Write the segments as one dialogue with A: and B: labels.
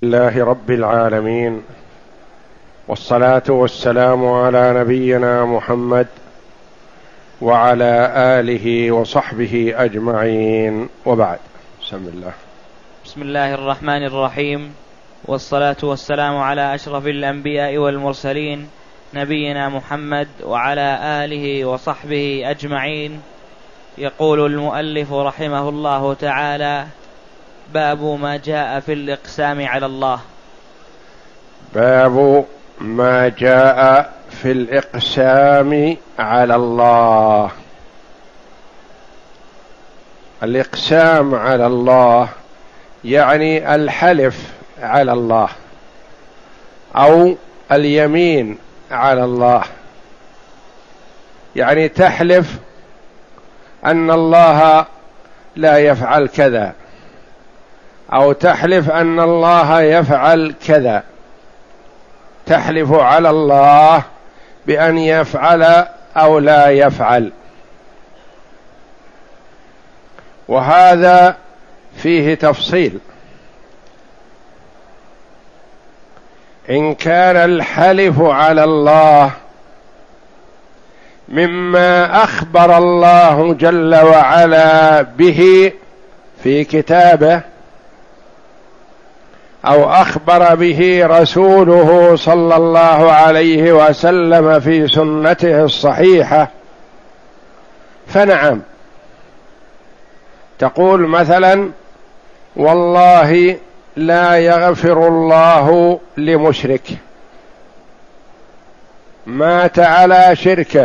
A: لله رب العالمين، والصلاة والسلام على نبينا محمد وعلى آله وصحبه أجمعين، وبعد.
B: بسم الله الرحمن الرحيم، والصلاة والسلام على أشرف الأنبياء والمرسلين نبينا محمد وعلى آله وصحبه أجمعين. يقول المؤلف رحمه الله تعالى: باب ما جاء في الإقسام على الله.
A: باب ما جاء في الإقسام على الله. الإقسام على الله يعني الحلف على الله أو اليمين على الله، يعني تحلف أن الله لا يفعل كذا، أو تحلف أن الله يفعل كذا، تحلف على الله بأن يفعل أو لا يفعل. وهذا فيه تفصيل. إن كان الحلف على الله مما أخبر الله جل وعلا به في كتابه، أو أخبر به رسوله صلى الله عليه وسلم في سنته الصحيحة، فنعم، تقول مثلا: والله لا يغفر الله لمشرك مات على شركه،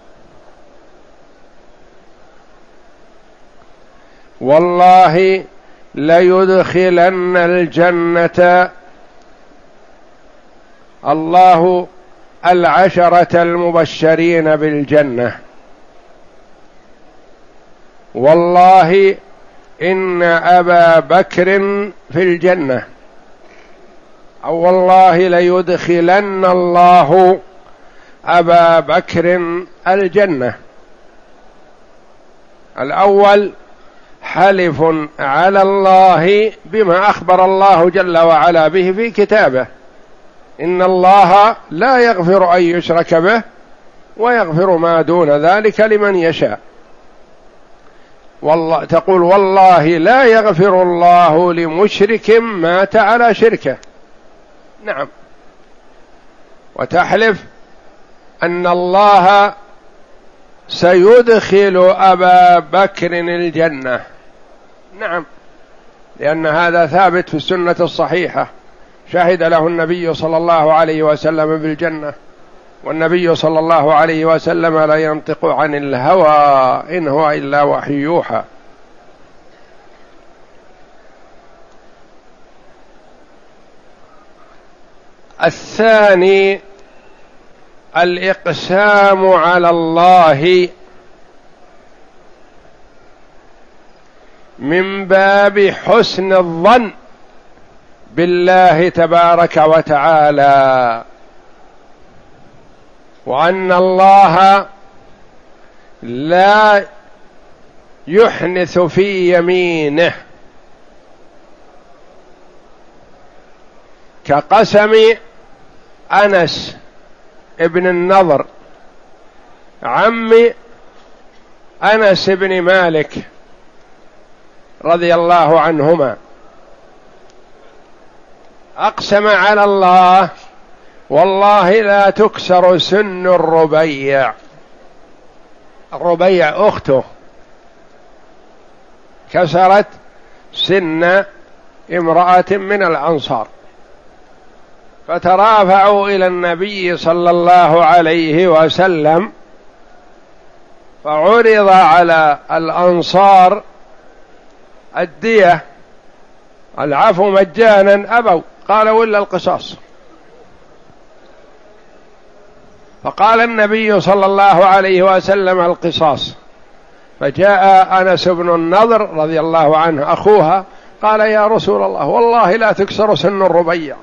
A: والله ليدخلن الجنة الله 10 المبشرين بالجنة، والله إن أبا بكر في الجنة، أو والله ليدخلن الله أبا بكر الجنة. الأول حلف على الله بما أخبر الله جل وعلا به في كتابه، إن الله لا يغفر أن يشرك به ويغفر ما دون ذلك لمن يشاء. والله تقول: والله لا يغفر الله لمشرك مات على شركه، نعم. وتحلف أن الله سيدخل أبا بكر الجنة، نعم، لأن هذا ثابت في السنة الصحيحة، شهد له النبي صلى الله عليه وسلم بالجنة، والنبي صلى الله عليه وسلم لا ينطق عن الهوى إن هو إلا وحي يوحى. الثاني الإقسام على الله من باب حسن الظن بالله تبارك وتعالى، وأن الله لا يحنث في يمينه، كقسم أنس ابن النضر عم أنس بن مالك رضي الله عنهما، أقسم على الله: والله لا تكسر سن الربيع. الربيع أخته كسرت سن امرأة من الأنصار، فترافعوا إلى النبي صلى الله عليه وسلم، فعرض على الأنصار الدية، العفو مجانا، أبوا، قالوا: إلا القصاص. فقال النبي صلى الله عليه وسلم: القصاص. فجاء أنس بن النضر رضي الله عنه أخوها، قال: يا رسول الله، والله لا تكسر سن الربيع،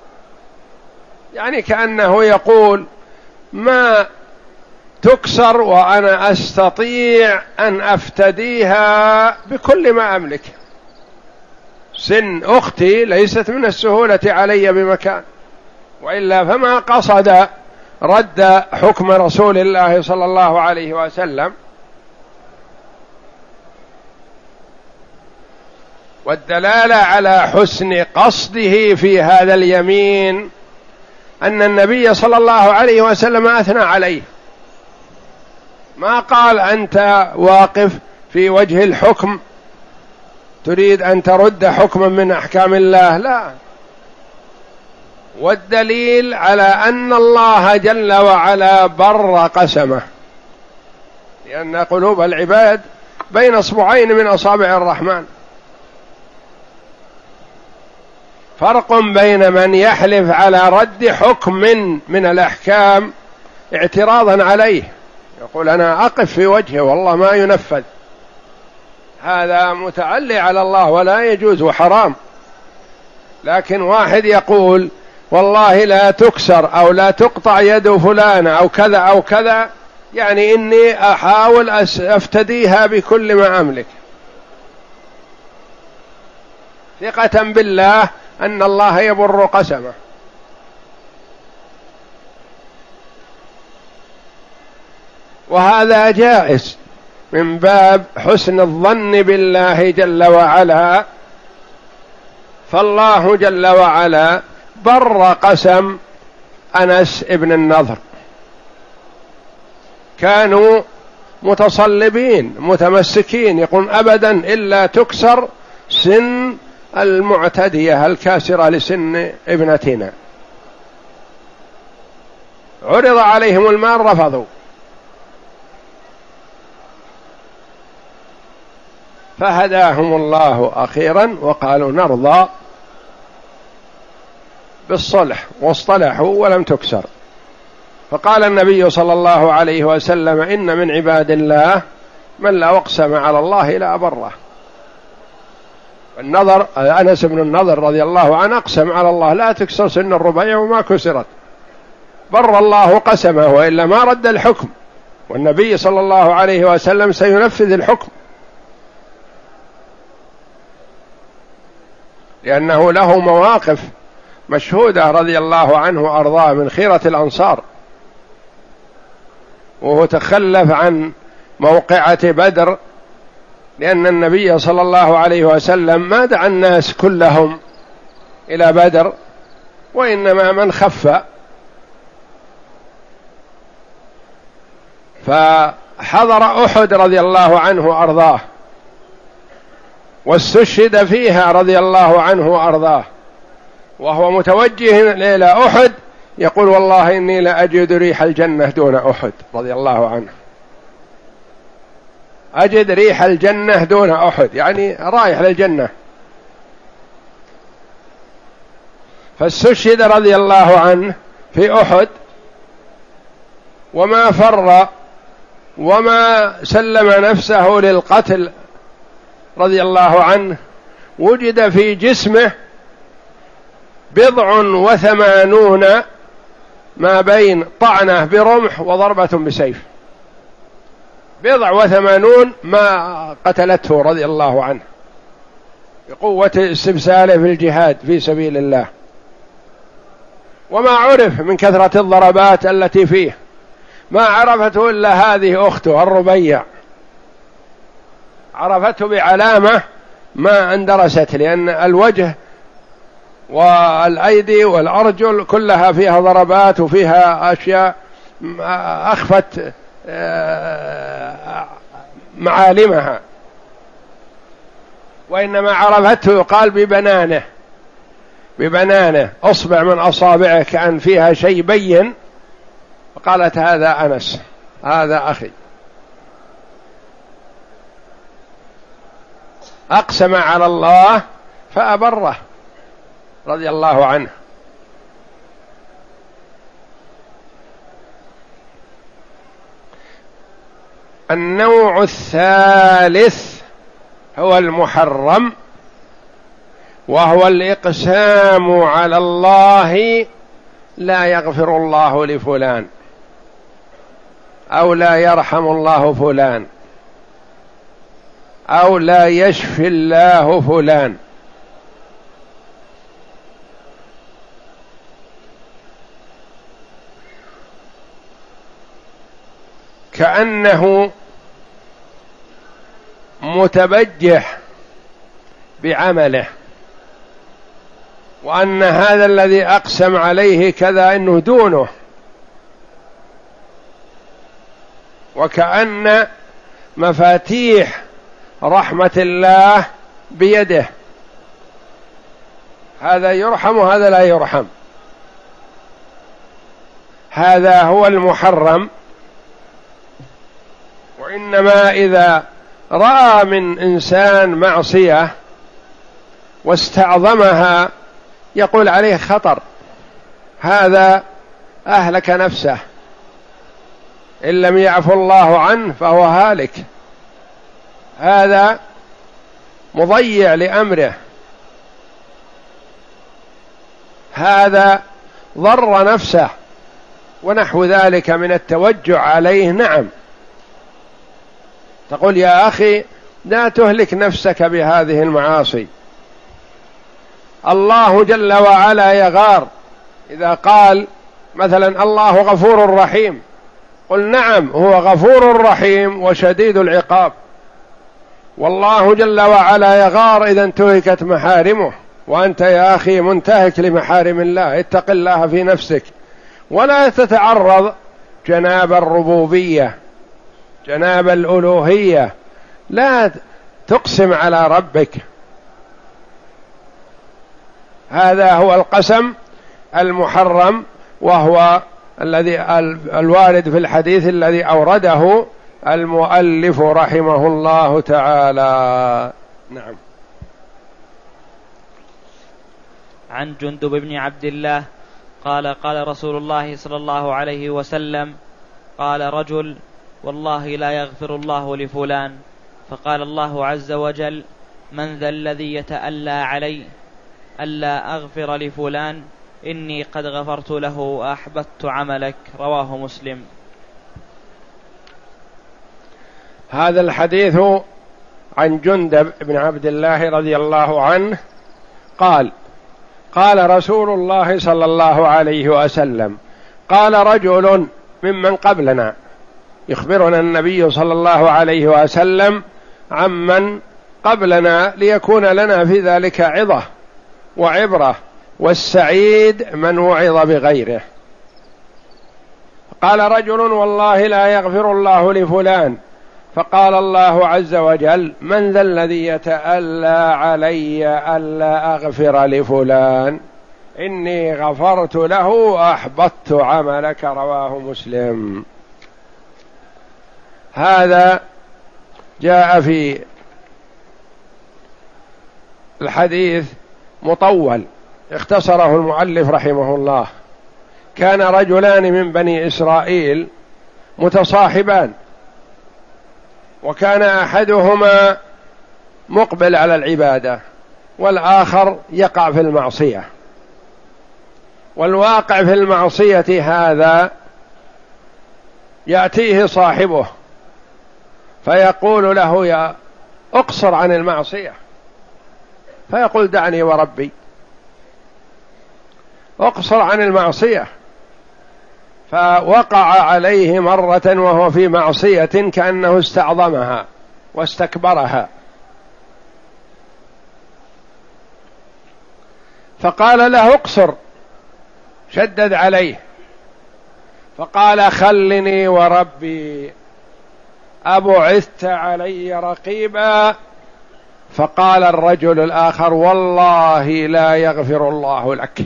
A: يعني كأنه يقول: ما تكسر وأنا أستطيع أن أفتديها بكل ما أملك، سن أختي ليست من السهولة علي بمكان، وإلا فما قصد رد حكم رسول الله صلى الله عليه وسلم. والدلالة على حسن قصده في هذا اليمين أن النبي صلى الله عليه وسلم أثنى عليه، ما قال أنت واقف في وجه الحكم تريد أن ترد حكما من أحكام الله، لا. والدليل على أن الله جل وعلا بر قسمه، لأن قلوب العباد بين أصبعين من أصابع الرحمن. فرق بين من يحلف على رد حكم من الأحكام اعتراضا عليه، يقول أنا أقف في وجهه والله ما ينفذ، هذا متعلي على الله ولا يجوز وحرام. لكن واحد يقول والله لا تكسر أو لا تقطع يد فلان أو كذا أو كذا، يعني إني أحاول أفتديها بكل ما أملك، ثقة بالله أن الله يبر قسمه. وهذا جائز من باب حسن الظن بالله جل وعلا، فالله جل وعلا بر قسم أنس ابن النضر. كانوا متصلبين متمسكين، يقول أبدا إلا تكسر سن المعتدية الكاسرة لسن ابنتنا. عرض عليهم المال رفضوا، فهداهم الله أخيرا وقالوا نرضى بالصلح، واصطلحوا ولم تكسر. فقال النبي صلى الله عليه وسلم إن من عباد الله من لا أقسم على الله لا أبره. النضر أنس بن النضر رضي الله عنه أقسم على الله لا تكسر سن الربيع وما كسرت، بر الله قسمه وإلا ما رد الحكم، والنبي صلى الله عليه وسلم سينفذ الحكم، لأنه له مواقف مشهودة رضي الله عنه وأرضاه من خيرة الأنصار، وهو تخلف عن موقعة بدر لأن النبي صلى الله عليه وسلم ما دعا الناس كلهم إلى بدر، وإنما من خف. فحضر أحد رضي الله عنه وأرضاه، واستشهد فيها رضي الله عنه وأرضاه، وهو متوجه إلى أحد يقول والله إني لأجد ريح الجنة دون أحد رضي الله عنه، أجد ريح الجنة دون أحد، يعني رايح للجنة. فاستشهد رضي الله عنه في أحد وما فر وما سلم نفسه للقتل رضي الله عنه، وجد في جسمه 87 ما بين طعنة برمح وضربة بسيف، 87 ما قتلته رضي الله عنه بقوة استبساله في الجهاد في سبيل الله. وما عرف من كثرة الضربات التي فيه، ما عرفته إلا هذه أخته الربيع، عرفته بعلامة ما اندرست، لأن الوجه والأيدي والأرجل كلها فيها ضربات وفيها أشياء أخفت معالمها، وإنما عرفته يقال ببنانه أصبع من أصابعه كأن فيها شيء بين، فقالت هذا أنس، هذا أخي. أقسم على الله فأبره رضي الله عنه. النوع الثالث هو المحرم، وهو الإقسام على الله لا يغفر الله لفلان، أو لا يرحم الله فلان، أو لا يشفي الله فلان، كأنه متبجح بعمله، وأن هذا الذي أقسم عليه كذا إنه دونه، وكأن مفاتيح رحمة الله بيده، هذا يرحم وهذا لا يرحم. هذا هو المحرم. وإنما إذا رأى من إنسان معصية واستعظمها يقول عليه خطر، هذا أهلك نفسه، إن لم يعفو الله عنه فهو هالك، هذا مضيع لأمره، هذا ضر نفسه، ونحو ذلك من التوجع عليه. نعم، تقول يا أخي لا تهلك نفسك بهذه المعاصي، الله جل وعلا يغار. إذا قال مثلا الله غفور رحيم، قل نعم هو غفور رحيم وشديد العقاب، والله جل وعلا يغار إذا انتهكت محارمه، وأنت يا أخي منتهك لمحارم الله، اتق الله في نفسك، ولا تتعرض جناب الربوبية جناب الألوهية، لا تقسم على ربك. هذا هو القسم المحرم، وهو الذي الوارد في الحديث الذي أورده المؤلف رحمه الله تعالى. نعم.
B: عن جندب بن عبد الله قال قال رسول الله صلى الله عليه وسلم: قال رجل: والله لا يغفر الله لفلان. فقال الله عز وجل: من ذا الذي يتألى علي ألا أغفر لفلان؟ إني قد غفرت له وأحبطت عملك. رواه مسلم.
A: هذا الحديث عن جندب بن عبد الله رضي الله عنه قال: قال رسول الله صلى الله عليه وسلم: قال رجل ممن قبلنا، يخبرنا النبي صلى الله عليه وسلم عمن قبلنا ليكون لنا في ذلك عظة وعبرة، والسعيد من وعظ بغيره. قال رجل: والله لا يغفر الله لفلان. فقال الله عز وجل: من ذا الذي يتألى علي ألا أغفر لفلان؟ إني غفرت له وأحبطت عملك. رواه مسلم. هذا جاء في الحديث مطول اختصره المؤلف رحمه الله. كان رجلان من بني إسرائيل متصاحبان، وكان أحدهما مقبل على العبادة والآخر يقع في المعصية، والواقع في المعصية هذا يأتيه صاحبه فيقول له: يا اقصر عن المعصية، فيقول: دعني وربي، اقصر عن المعصية. فوقع عليه مرة وهو في معصية كأنه استعظمها واستكبرها، فقال له: اقصر، شدد عليه، فقال: خلني وربي أبعثت علي رقيبا. فقال الرجل الآخر: والله لا يغفر الله لك.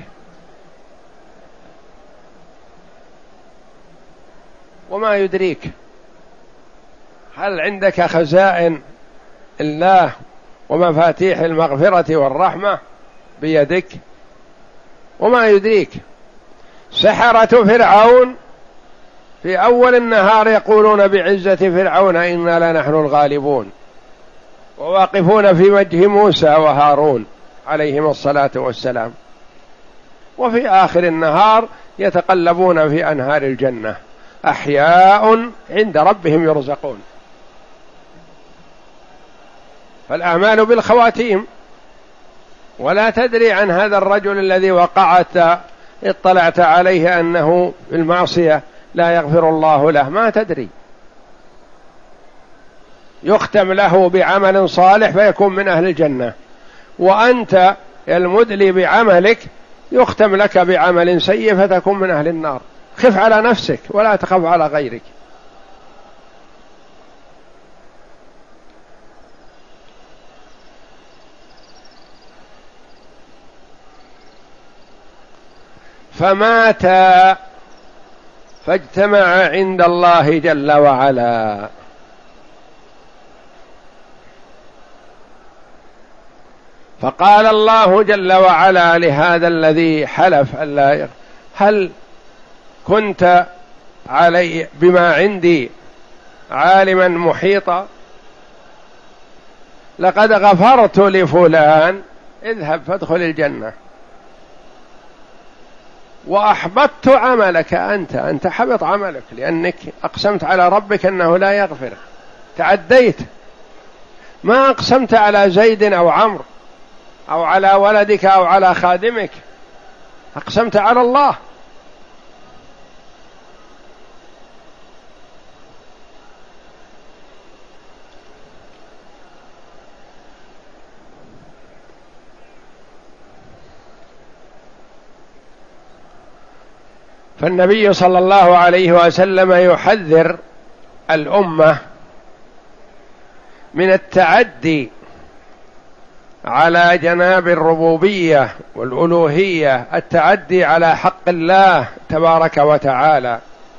A: وما يدريك، هل عندك خزائن الله ومفاتيح المغفرة والرحمة بيدك؟ وما يدريك. سحرة فرعون في أول النهار يقولون بعزة فرعون إنا لنحن الغالبون، وواقفون في وجه موسى وهارون عليهم الصلاة والسلام، وفي آخر النهار يتقلبون في أنهار الجنة أحياء عند ربهم يرزقون. فالأعمال بالخواتيم. ولا تدري عن هذا الرجل الذي اطلعت عليه أنه بالمعصية لا يغفر الله له، ما تدري، يختم له بعمل صالح فيكون من أهل الجنة، وأنت المدلي بعملك يختم لك بعمل سيء فتكون من أهل النار. خف على نفسك ولا تخف على غيرك. فمات فاجتمع عند الله جل وعلا. فقال الله جل وعلا لهذا الذي حلف ألا هل كنت علي بما عندي عالما محيطا؟ لقد غفرت لفلان، اذهب فادخل الجنة، وأحبطت عملك أنت حبط عملك لأنك أقسمت على ربك أنه لا يغفر، تعديت، ما أقسمت على زيد أو عمرو أو على ولدك أو على خادمك، أقسمت على الله. فالنبي صلى الله عليه وسلم يحذر الأمة من التعدي على جناب الربوبية والألوهية، التعدي على حق الله تبارك وتعالى.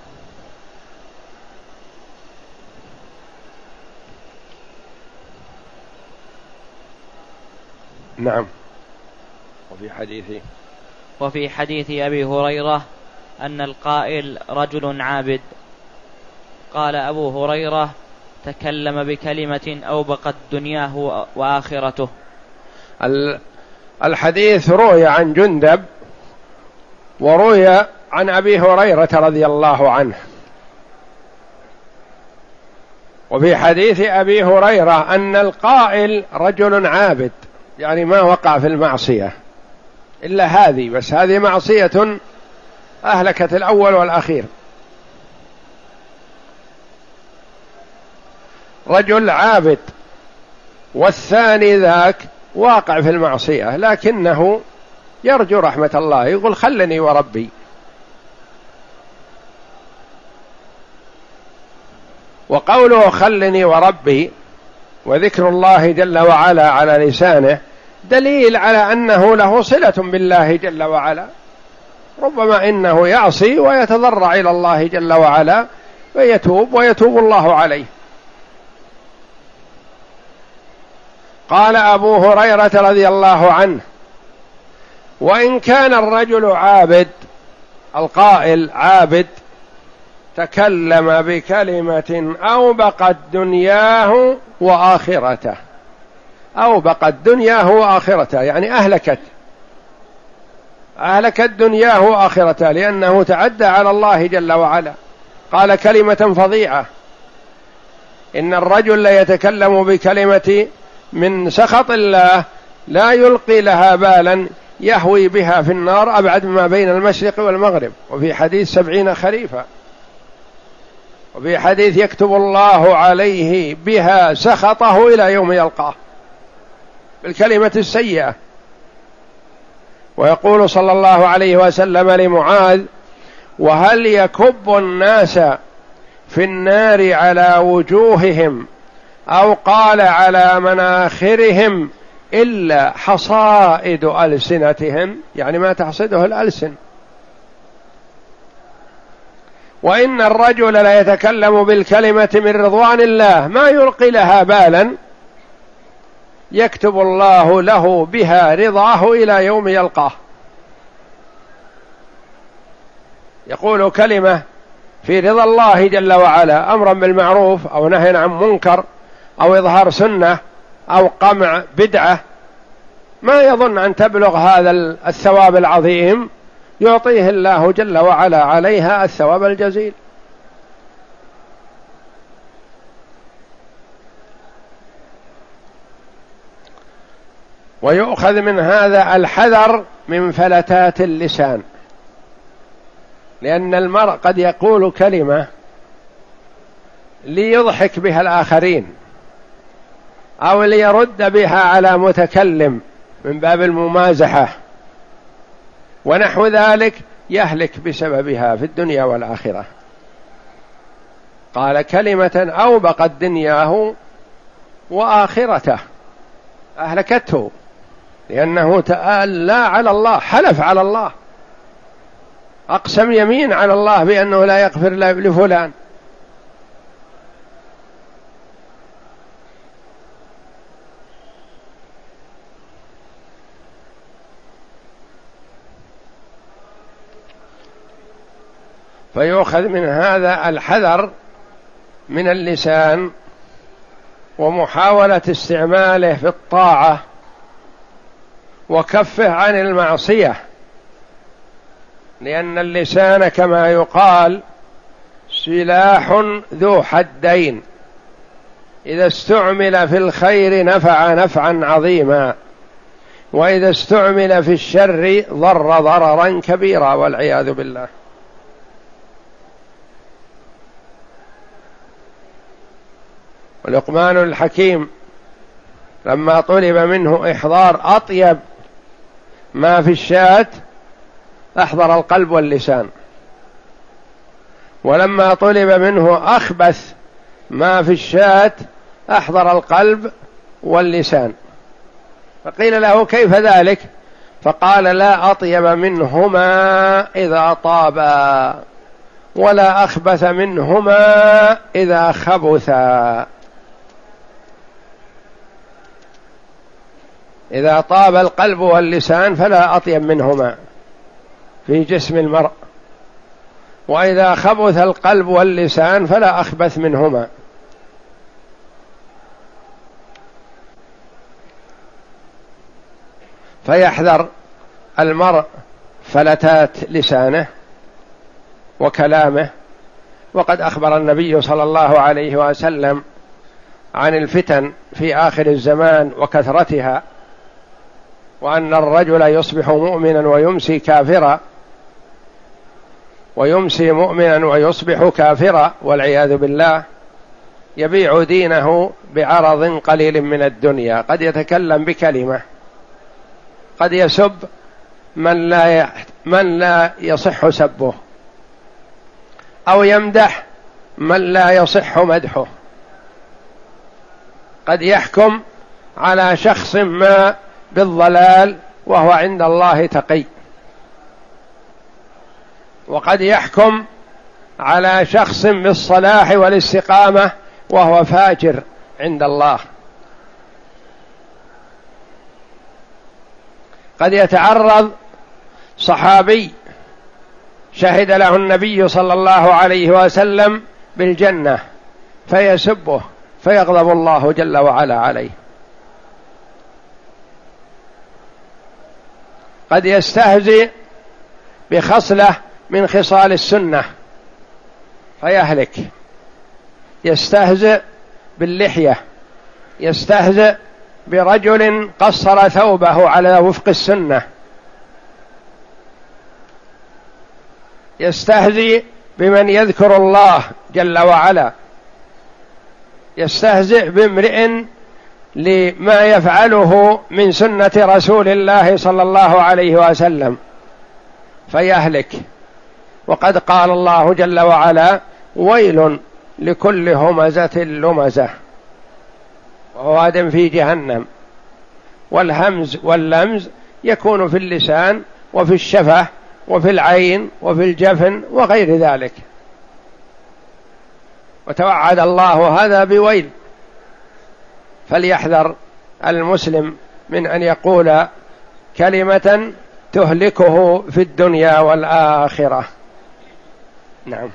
A: نعم.
B: وفي حديث أبي هريرة أن القائل رجل عابد. قال أبو هريرة: تكلم بكلمة أوبقت دنياه وآخرته.
A: الحديث روي عن جندب وروي عن أبي هريرة رضي الله عنه. وفي حديث أبي هريرة أن القائل رجل عابد، يعني ما وقع في المعصية إلا هذه، بس هذه معصية أهلكت الأول والأخير. رجل عابد، والثاني ذاك واقع في المعصية لكنه يرجو رحمة الله، يقول خلني وربي. وقوله خلني وربي وذكر الله جل وعلا على لسانه دليل على أنه له صلة بالله جل وعلا، ربما إنه يعصي ويتضرع إلى الله جل وعلا ويتوب الله عليه. قال أبو هريرة رضي الله عنه: وإن كان الرجل عابد، القائل عابد، تكلم بكلمة أوبقت دنياه وآخرته. أوبقت دنياه وآخرته يعني أهلكت دنياه وآخرته، لأنه تعدى على الله جل وعلا. قال كلمة فظيعة: إن الرجل ليتكلم بكلمة من سخط الله لا يلقي لها بالا يهوي بها في النار أبعد ما بين المشرق والمغرب. وفي حديث 70 خريفا، وفي حديث يكتب الله عليه بها سخطه إلى يوم يلقاه بالكلمة السيئة. ويقول صلى الله عليه وسلم لمعاذ: وهل يكب الناس في النار على وجوههم أو قال على مناخرهم إلا حصائد ألسنتهم، يعني ما تحصده الألسن. وإن الرجل لا يتكلم بالكلمة من رضوان الله ما يلقي لها بالا يكتب الله له بها رضاه إلى يوم يلقاه. يقول كلمة في رضا الله جل وعلا، أمرا بالمعروف أو نهي عن منكر أو إظهار سنة أو قمع بدعة، ما يظن أن تبلغ هذا الثواب العظيم، يعطيه الله جل وعلا عليها الثواب الجزيل. ويؤخذ من هذا الحذر من فلتات اللسان، لأن المرء قد يقول كلمة ليضحك بها الآخرين أو ليرد بها على متكلم من باب الممازحة ونحو ذلك، يهلك بسببها في الدنيا والآخرة. قال كلمة أوبقت دنياه وآخرته، أهلكته، لأنه تآلى على الله، حلف على الله، أقسم يمين على الله بأنه لا يغفر لفلان. فيؤخذ من هذا الحذر من اللسان ومحاولة استعماله في الطاعة وكفه عن المعصية، لأن اللسان كما يقال سلاح ذو حدين، إذا استعمل في الخير نفع نفعا عظيما، وإذا استعمل في الشر ضر ضررا كبيرا والعياذ بالله. ولقمان الحكيم لما طلب منه إحضار أطيب ما في الشاة أحضر القلب واللسان، ولما طلب منه أخبث ما في الشاة أحضر القلب واللسان. فقيل له كيف ذلك؟ فقال لا أطيب منهما إذا طابا، ولا أخبث منهما إذا خبثا. إذا طاب القلب واللسان فلا أطيب منهما في جسم المرء، وإذا خبث القلب واللسان فلا أخبث منهما. فيحذر المرء فلتات لسانه وكلامه. وقد أخبر النبي صلى الله عليه وسلم عن الفتن في آخر الزمان وكثرتها، وأن الرجل يصبح مؤمنا ويمسي كافرا، ويمسي مؤمنا ويصبح كافرا والعياذ بالله، يبيع دينه بعرض قليل من الدنيا. قد يتكلم بكلمة، قد يسب من لا يصح سبه، أو يمدح من لا يصح مدحه، قد يحكم على شخص ما بالضلال وهو عند الله تقي، وقد يحكم على شخص بالصلاح والاستقامة وهو فاجر عند الله. قد يتعرض صحابي شهد له النبي صلى الله عليه وسلم بالجنة فيسبه فيغضب الله جل وعلا عليه. قد يستهزئ بخصلة من خصال السنة فيهلك، يستهزئ باللحية، يستهزئ برجل قصر ثوبه على وفق السنة، يستهزئ بمن يذكر الله جل وعلا، يستهزئ بامرئ لما يفعله من سنة رسول الله صلى الله عليه وسلم فيهلك. وقد قال الله جل وعلا ويل لكل همزة لمزة وواد في جهنم. والهمز واللمز يكون في اللسان وفي الشفة وفي العين وفي الجفن وغير ذلك، وتوعد الله هذا بويل. فليحذر المسلم من أن يقول كلمة تهلكه في الدنيا والآخرة. نعم.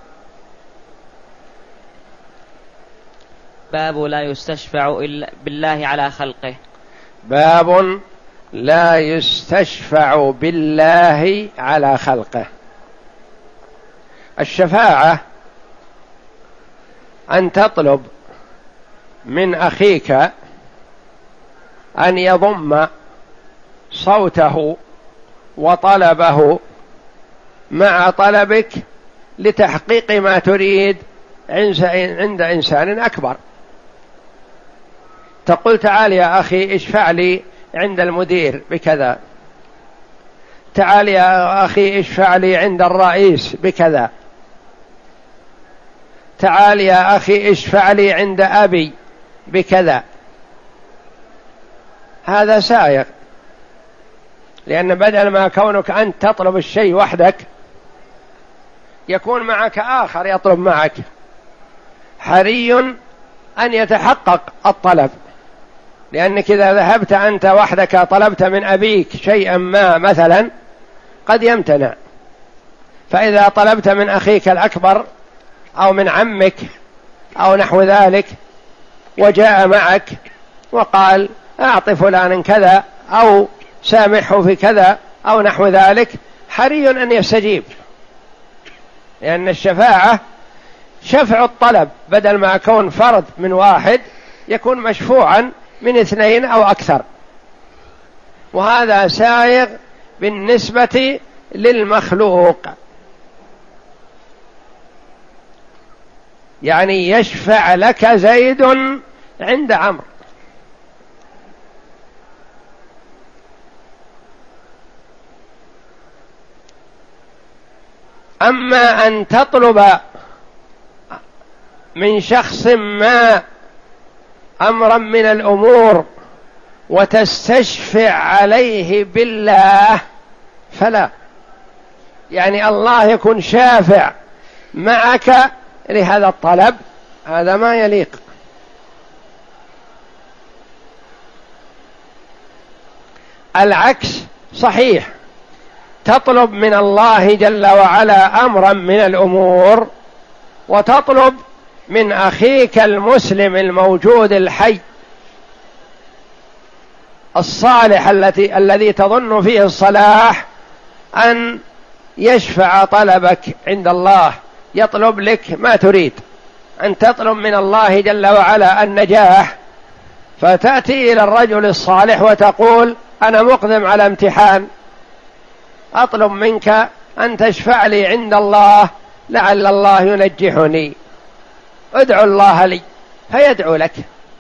B: باب لا يستشفع بالله على خلقه.
A: باب لا يستشفع بالله على خلقه. الشفاعة أن تطلب من أخيك أن يضم صوته وطلبه مع طلبك لتحقيق ما تريد عند إنسان أكبر. تقول تعال يا أخي اشفع لي عند المدير بكذا، تعال يا أخي اشفع لي عند الرئيس بكذا، تعال يا أخي اشفع لي عند أبي بكذا. هذا سائغ، لأن بدل ما كونك أنت تطلب الشيء وحدك يكون معك آخر يطلب معك، حري أن يتحقق الطلب، لأنك إذا ذهبت أنت وحدك طلبت من أبيك شيئا ما مثلا قد يمتنع، فإذا طلبت من أخيك الأكبر أو من عمك أو نحو ذلك وجاء معك وقال أعط فلانا كذا أو سامحه في كذا أو نحو ذلك، حري أن يستجيب، لأن الشفاعة شفع الطلب، بدل ما يكون فرد من واحد يكون مشفوعا من اثنين أو أكثر، وهذا سائغ بالنسبة للمخلوق. يعني يشفع لك زيد عند عمرو، أما أن تطلب من شخص ما أمرا من الأمور وتستشفع عليه بالله فلا، يعني الله يكون شافع معك لهذا الطلب، هذا ما يليق. العكس صحيح، تطلب من الله جل وعلا أمرا من الأمور وتطلب من أخيك المسلم الموجود الحي الصالح الذي تظن فيه الصلاح أن يشفع طلبك عند الله، يطلب لك ما تريد، أن تطلب من الله جل وعلا النجاح، فتأتي إلى الرجل الصالح وتقول أنا مقدم على امتحان، أطلب منك أن تشفع لي عند الله لعل الله ينجحني، ادعو الله لي، فيدعو لك.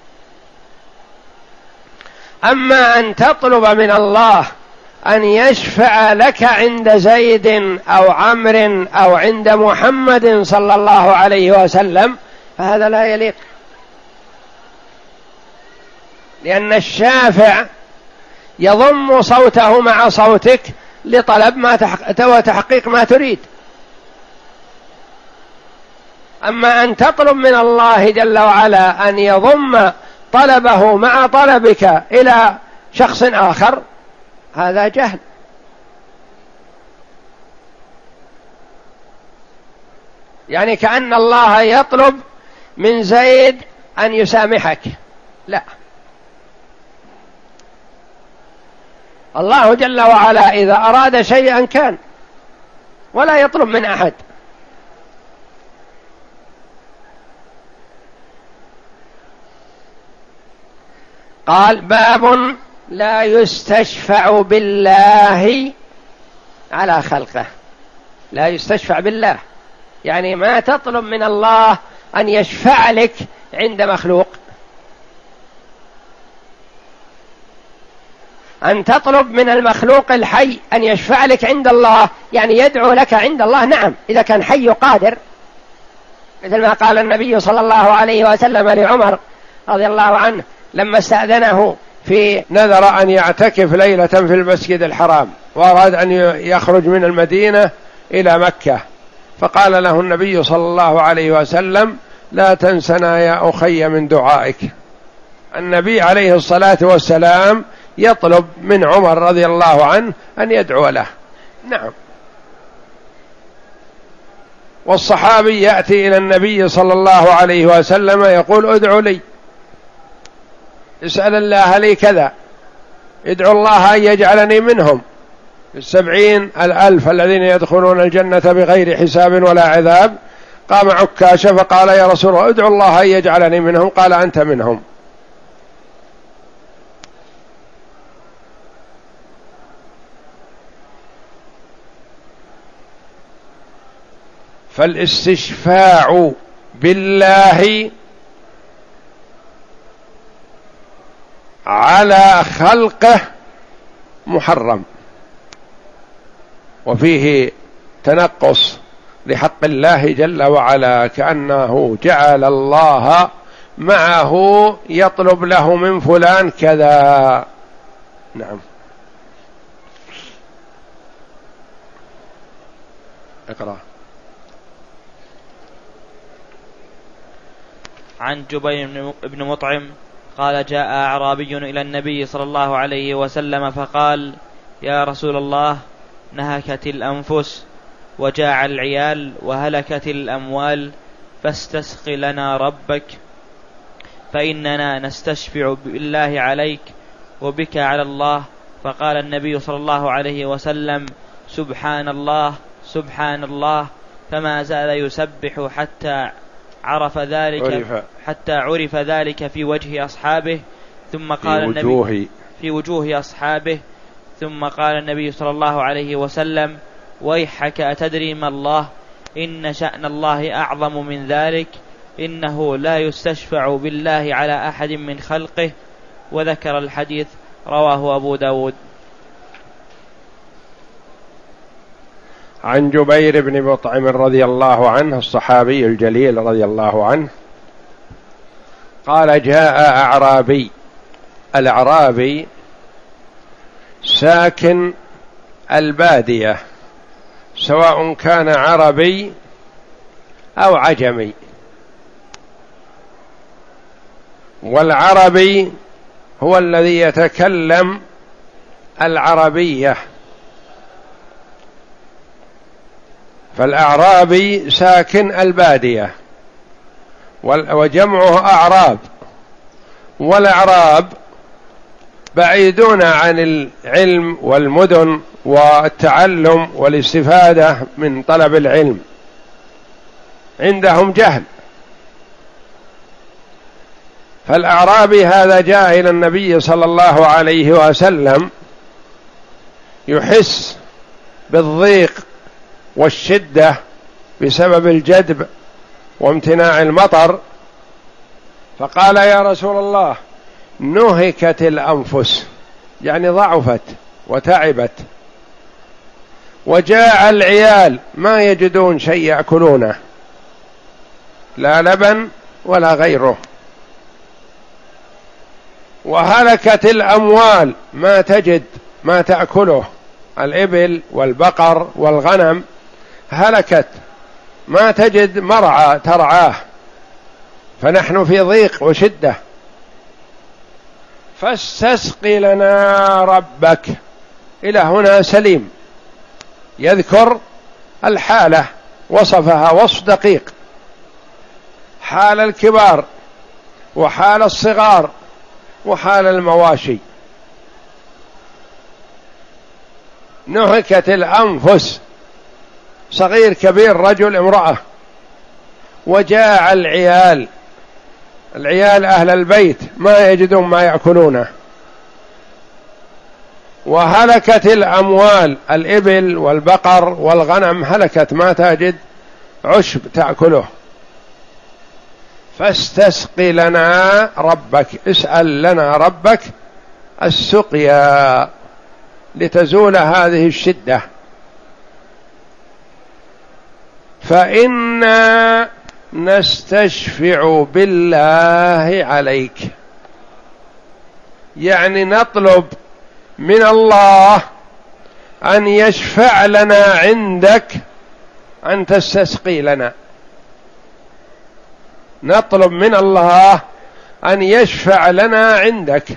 A: أما أن تطلب من الله أن يشفع لك عند زيد أو عمرو أو عند محمد صلى الله عليه وسلم فهذا لا يليق، لأن الشافع يضم صوته مع صوتك لطلب وتحقيق ما تريد. أما أن تطلب من الله جل وعلا أن يضم طلبه مع طلبك إلى شخص آخر هذا جهل. يعني كأن الله يطلب من زيد أن يسامحك، لا، الله جل وعلا إذا أراد شيئا كان ولا يطلب من أحد. قال باب لا يستشفع بالله على خلقه، لا يستشفع بالله يعني ما تطلب من الله أن يشفع لك عند مخلوق، أن تطلب من المخلوق الحي أن يشفع لك عند الله، يعني يدعو لك عند الله، نعم إذا كان حي قادر، مثل ما قال النبي صلى الله عليه وسلم لعمر رضي الله عنه لما استأذنه في نذر أن يعتكف ليلة في المسجد الحرام وأراد أن يخرج من المدينة إلى مكة، فقال له النبي صلى الله عليه وسلم لا تنسنا يا أخي من دعائك. النبي عليه الصلاة والسلام يطلب من عمر رضي الله عنه أن يدعو له، نعم. والصحابي يأتي إلى النبي صلى الله عليه وسلم يقول ادعو لي، اسأل الله لي كذا، ادعو الله أن يجعلني منهم 70,000 الذين يدخلون الجنة بغير حساب ولا عذاب. قام عكاشة فقال يا رسول الله ادعو الله أن يجعلني منهم، قال أنت منهم. فالاستشفاع بالله على خلقه محرم، وفيه تنقص لحق الله جل وعلا، كأنه جعل الله معه يطلب له من فلان كذا. نعم. اقرأ.
B: عن جبير بن مطعم قال: جاء أعرابي إلى النبي صلى الله عليه وسلم فقال: يا رسول الله، نهكت الأنفس وجاع العيال وهلكت الأموال، فاستسق لنا ربك، فإننا نستشفع بالله عليك وبك على الله. فقال النبي صلى الله عليه وسلم: سبحان الله سبحان الله. فما زال يسبح حتى عرف ذلك في وجه أصحابه. ثم قال النبي في وجوه أصحابه. ثم قال النبي صلى الله عليه وسلم: ويحك، أتدري ما الله؟ إن شأن الله أعظم من ذلك، إنه لا يستشفع بالله على أحد من خلقه. وذكر الحديث، رواه أبو داود.
A: عن جبير بن مطعم رضي الله عنه، الصحابي الجليل رضي الله عنه، قال: جاء أعرابي. الأعرابي ساكن البادية، سواء كان عربي أو عجمي، والعربي هو الذي يتكلم العربية، فالأعرابي ساكن البادية، وجمعه أعراب، والأعراب بعيدون عن العلم والمدن والتعلم والاستفادة من طلب العلم، عندهم جهل. فالأعرابي هذا جاء إلى النبي صلى الله عليه وسلم يحس بالضيق والشدة بسبب الجدب وامتناع المطر، فقال: يا رسول الله، نهكت الأنفس، يعني ضعفت وتعبت، وجاء العيال ما يجدون شيء يأكلونه، لا لبن ولا غيره، وهلكت الأموال، ما تجد ما تأكله، الإبل والبقر والغنم هلكت، ما تجد مرعى ترعاه، فنحن في ضيق وشدة، فاستسق لنا ربك. إلى هنا سليم، يذكر الحالة، وصفها وصف دقيق، حال الكبار وحال الصغار وحال المواشي. نهكت الأنفس، صغير كبير رجل امرأة، وجاع العيال، العيال أهل البيت ما يجدون ما يأكلونه، وهلكت الأموال، الإبل والبقر والغنم هلكت، ما تجد عشب تأكله. فاستسق لنا ربك، اسأل لنا ربك السقيا لتزول هذه الشدة، فإنا نستشفع بالله عليك، يعني نطلب من الله أن يشفع لنا عندك أن تستسقي لنا، نطلب من الله أن يشفع لنا عندك،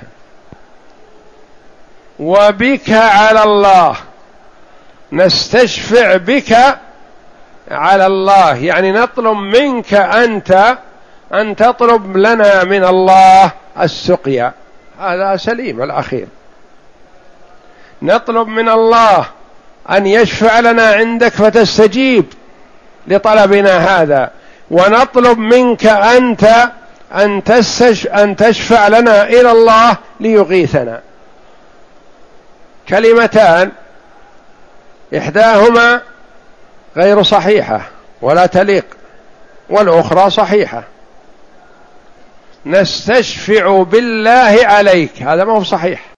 A: وبك على الله، نستشفع بك على الله، يعني نطلب منك أنت أن تطلب لنا من الله السقيا. هذا سليم الأخير، نطلب من الله أن يشفع لنا عندك فتستجيب لطلبنا هذا، ونطلب منك أنت أن تشفع لنا إلى الله ليغيثنا. كلمتان إحداهما غير صحيحة ولا تليق، والأخرى صحيحة. نستشفع بالله عليك، هذا ما هو صحيح.